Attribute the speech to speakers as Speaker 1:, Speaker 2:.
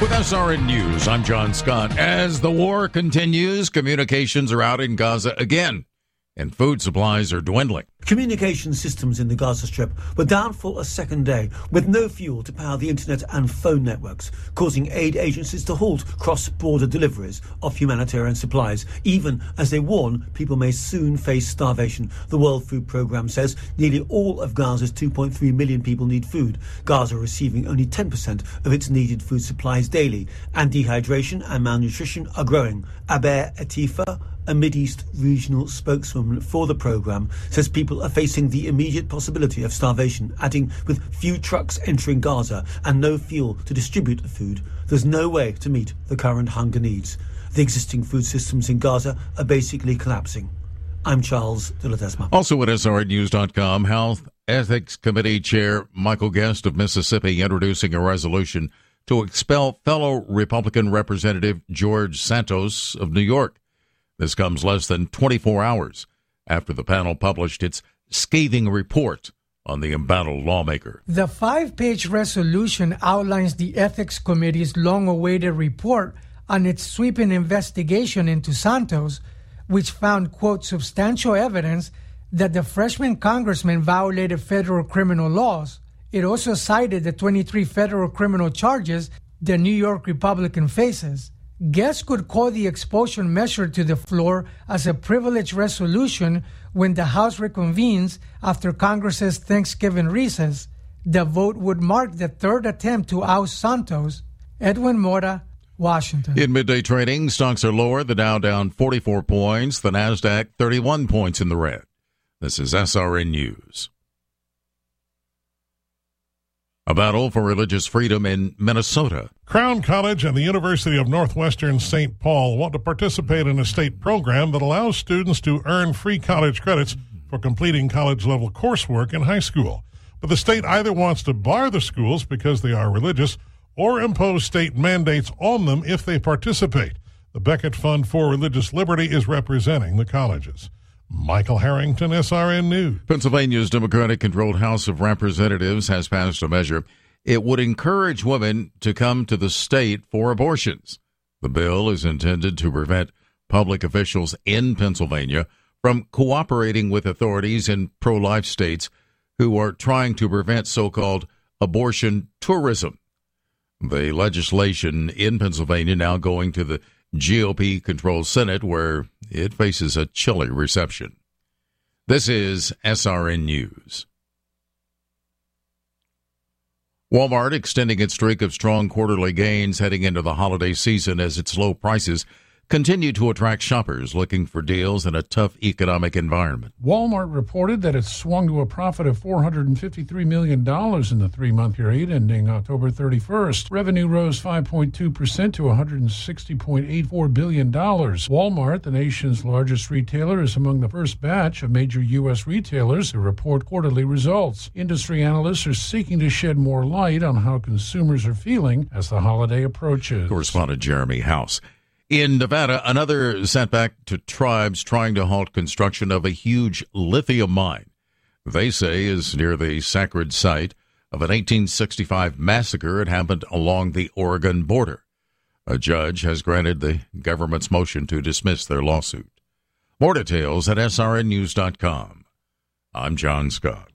Speaker 1: With SRN News, I'm John Scott. As the war continues, communications are out in Gaza again, and food supplies are dwindling.
Speaker 2: Communication systems in the Gaza Strip were down for a second day, with no fuel to power the internet and phone networks, causing aid agencies to halt cross-border deliveries of humanitarian supplies, even as they warn people may soon face starvation. The World Food Programme says nearly all of Gaza's 2.3 million people need food. Gaza receiving only 10% of its needed food supplies daily, and dehydration and malnutrition are growing. Aber Atifa, a Mideast regional spokeswoman for the programme, says people are facing the immediate possibility of starvation, adding with few trucks entering Gaza and no fuel to distribute the food, there's no way to meet the current hunger needs. The existing food systems in Gaza are basically collapsing. I'm Charles de Ledesma.
Speaker 1: Also at SRNews.com, Health Ethics Committee Chair Michael Guest of Mississippi introducing a resolution to expel fellow Republican Representative George Santos of New York. This comes less than 24 hours after the panel published its scathing report on the embattled lawmaker.
Speaker 3: The 5-page resolution outlines the Ethics Committee's long-awaited report on its sweeping investigation into Santos, which found, quote, substantial evidence that the freshman congressman violated federal criminal laws. It also cited the 23 federal criminal charges the New York Republican faces. Guests could call the expulsion measure to the floor as a privileged resolution when the House reconvenes after Congress's Thanksgiving recess. The vote would mark the third attempt to oust Santos. Edwin Mora, Washington.
Speaker 1: In midday trading, stocks are lower. The Dow down 44 points. The Nasdaq 31 points in the red. This is SRN News. A battle for religious freedom in Minnesota.
Speaker 4: Crown College and the University of Northwestern St. Paul want to participate in a state program that allows students to earn free college credits for completing college-level coursework in high school. But the state either wants to bar the schools because they are religious or impose state mandates on them if they participate. The Beckett Fund for Religious Liberty is representing the colleges. Michael Harrington, SRN News.
Speaker 1: Pennsylvania's Democratic-controlled House of Representatives has passed a measure. It would encourage women to come to the state for abortions. The bill is intended to prevent public officials in Pennsylvania from cooperating with authorities in pro-life states who are trying to prevent so-called abortion tourism. The legislation in Pennsylvania now going to the GOP-controlled Senate, where it faces a chilly reception. This is SRN News. Walmart extending its streak of strong quarterly gains heading into the holiday season as its low prices continue to attract shoppers looking for deals in a tough economic environment.
Speaker 5: Walmart reported that it swung to a profit of $453 million in the three-month period ending October 31st. Revenue rose 5.2% to $160.84 billion. Walmart, the nation's largest retailer, is among the first batch of major U.S. retailers to report quarterly results. Industry analysts are seeking to shed more light on how consumers are feeling as the holiday approaches.
Speaker 1: Correspondent Jeremy House. In Nevada, another setback to tribes trying to halt construction of a huge lithium mine, they say is near the sacred site of an 1865 massacre. It happened along the Oregon border. A judge has granted the government's motion to dismiss their lawsuit. More details at srnnews.com. I'm John Scott.